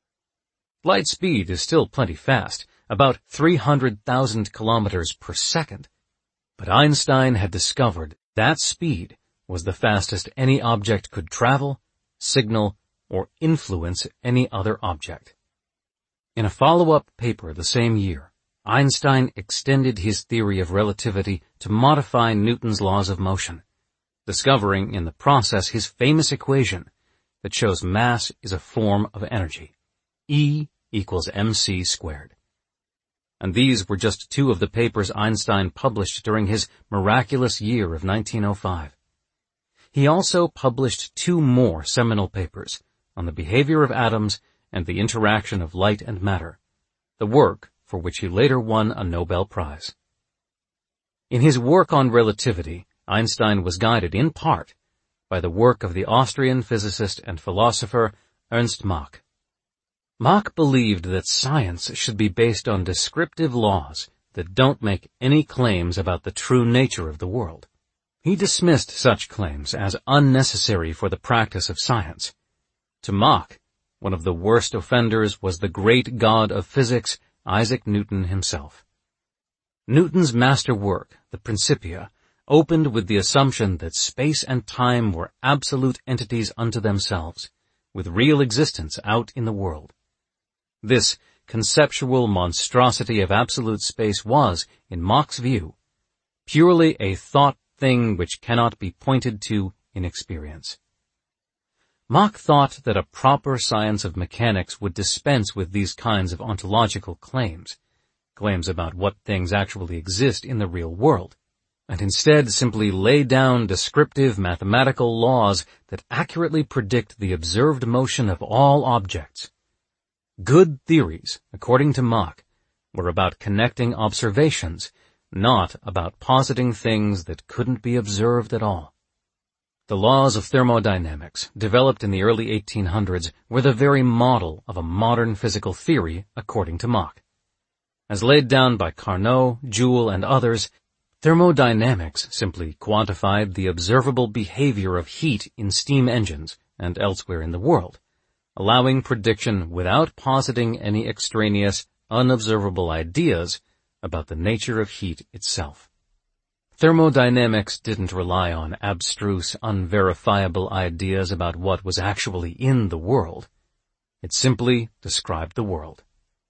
Light speed is still plenty fast, about three hundred thousand kilometers per second, but Einstein had discovered that speed was the fastest any object could travel, signal, or influence any other object. In a follow-up paper the same year, Einstein extended his theory of relativity to modify Newton's laws of motion, discovering in the process his famous equation that shows mass is a form of energy, E equals mc squared. And these were just two of the papers Einstein published during his miraculous year of nineteen oh five. He also published two more seminal papers on the behavior of atoms and the interaction of light and matter, the work for which he later won a Nobel Prize. In his work on relativity, Einstein was guided in part by the work of the Austrian physicist and philosopher Ernst Mach. Mach believed that science should be based on descriptive laws that don't make any claims about the true nature of the world. He dismissed such claims as unnecessary for the practice of science. To Mach, one of the worst offenders was the great god of physics, Isaac Newton himself. Newton's masterwork, the Principia, opened with the assumption that space and time were absolute entities unto themselves, with real existence out in the world. This conceptual monstrosity of absolute space was, in Mach's view, purely a thought thing which cannot be pointed to in experience. Mach thought that a proper science of mechanics would dispense with these kinds of ontological claims, claims about what things actually exist in the real world, and instead simply lay down descriptive mathematical laws that accurately predict the observed motion of all objects. Good theories, according to Mach, were about connecting observations, not about positing things that couldn't be observed at all. The laws of thermodynamics, developed in the early eighteen hundreds, were the very model of a modern physical theory, according to Mach. As laid down by Carnot, Joule, and others, thermodynamics simply quantified the observable behavior of heat in steam engines and elsewhere in the world, allowing prediction without positing any extraneous, unobservable ideas about the nature of heat itself. Thermodynamics didn't rely on abstruse, unverifiable ideas about what was actually in the world. It simply described the world.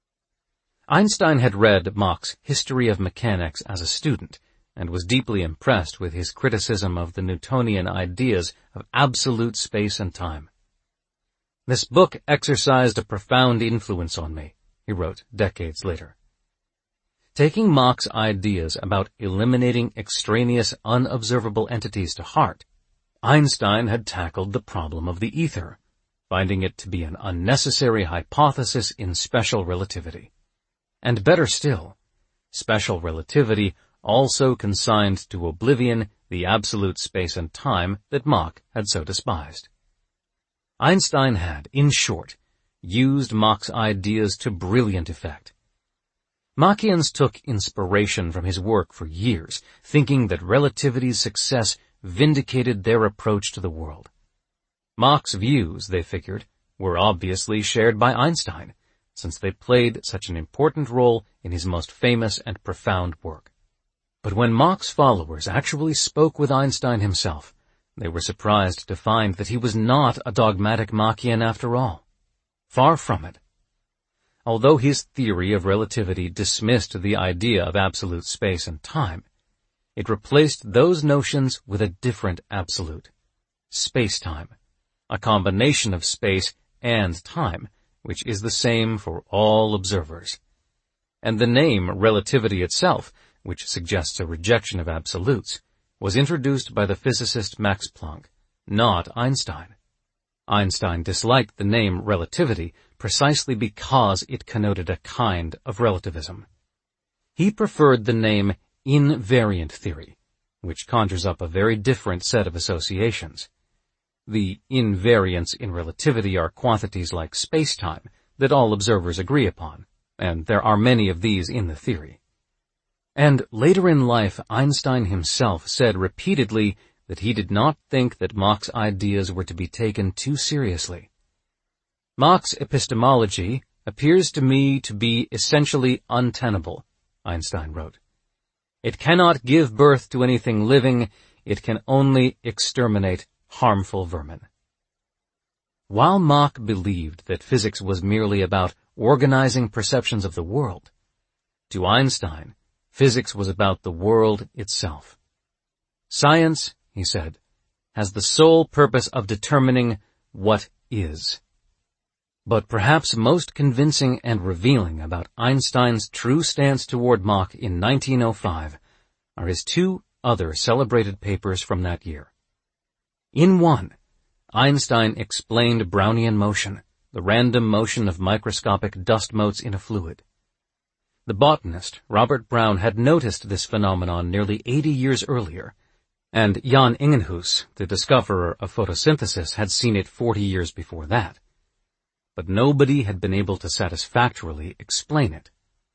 Einstein had read Mach's History of Mechanics as a student, and was deeply impressed with his criticism of the Newtonian ideas of absolute space and time. "This book exercised a profound influence on me," he wrote decades later. Taking Mach's ideas about eliminating extraneous, unobservable entities to heart, Einstein had tackled the problem of the ether, finding it to be an unnecessary hypothesis in special relativity. And better still, special relativity also consigned to oblivion the absolute space and time that Mach had so despised. Einstein had, in short, used Mach's ideas to brilliant effect. Machians took inspiration from his work for years, thinking that relativity's success vindicated their approach to the world. Mach's views, they figured, were obviously shared by Einstein, since they played such an important role in his most famous and profound work. But when Mach's followers actually spoke with Einstein himself, they were surprised to find that he was not a dogmatic Machian after all. Far from it. Although his theory of relativity dismissed the idea of absolute space and time, it replaced those notions with a different absolute, space-time, a combination of space and time, which is the same for all observers. And the name relativity itself, which suggests a rejection of absolutes, was introduced by the physicist Max Planck, not Einstein. Einstein disliked the name relativity precisely because it connoted a kind of relativism. He preferred the name invariant theory, which conjures up a very different set of associations. The invariants in relativity are quantities like space-time that all observers agree upon, and there are many of these in the theory. And later in life, Einstein himself said repeatedly that he did not think that Mach's ideas were to be taken too seriously. "Mach's epistemology appears to me to be essentially untenable," Einstein wrote. "It cannot give birth to anything living, it can only exterminate harmful vermin." While Mach believed that physics was merely about organizing perceptions of the world, to Einstein, physics was about the world itself. "Science," he said, "has the sole purpose of determining what is." But perhaps most convincing and revealing about Einstein's true stance toward Mach in nineteen oh five are his two other celebrated papers from that year. In one, Einstein explained Brownian motion, the random motion of microscopic dust motes in a fluid. The botanist, Robert Brown, had noticed this phenomenon nearly eighty years earlier, and Jan Ingenhousz, the discoverer of photosynthesis, had seen it forty years before that. But nobody had been able to satisfactorily explain it.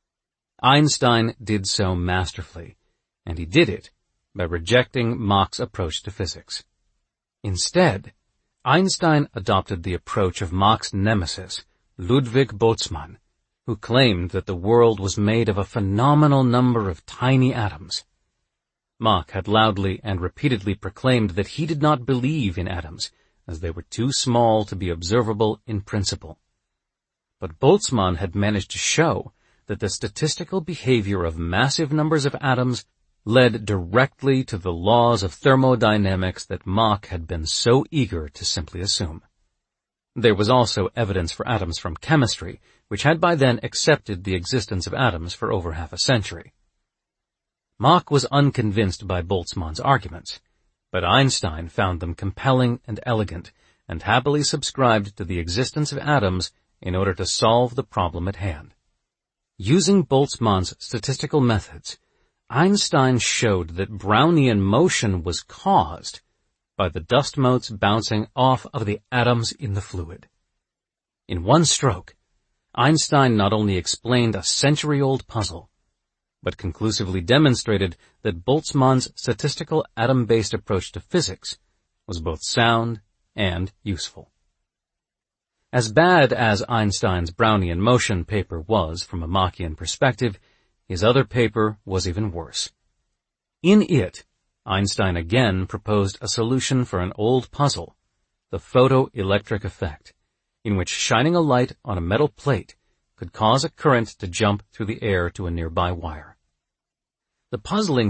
Einstein did so masterfully, and he did it by rejecting Mach's approach to physics. Instead, Einstein adopted the approach of Mach's nemesis, Ludwig Boltzmann, who claimed that the world was made of a phenomenal number of tiny atoms. Mach had loudly and repeatedly proclaimed that he did not believe in atoms, as they were too small to be observable in principle. But Boltzmann had managed to show that the statistical behavior of massive numbers of atoms led directly to the laws of thermodynamics that Mach had been so eager to simply assume. There was also evidence for atoms from chemistry, which had by then accepted the existence of atoms for over half a century. Mach was unconvinced by Boltzmann's arguments, but Einstein found them compelling and elegant, and happily subscribed to the existence of atoms in order to solve the problem at hand. Using Boltzmann's statistical methods, Einstein showed that Brownian motion was caused by the dust motes bouncing off of the atoms in the fluid. In one stroke, Einstein not only explained a century-old puzzle, but conclusively demonstrated that Boltzmann's statistical atom-based approach to physics was both sound and useful. As bad as Einstein's Brownian motion paper was from a Machian perspective, his other paper was even worse. In it, Einstein again proposed a solution for an old puzzle, the photoelectric effect, in which shining a light on a metal plate could cause a current to jump through the air to a nearby wire. The puzzling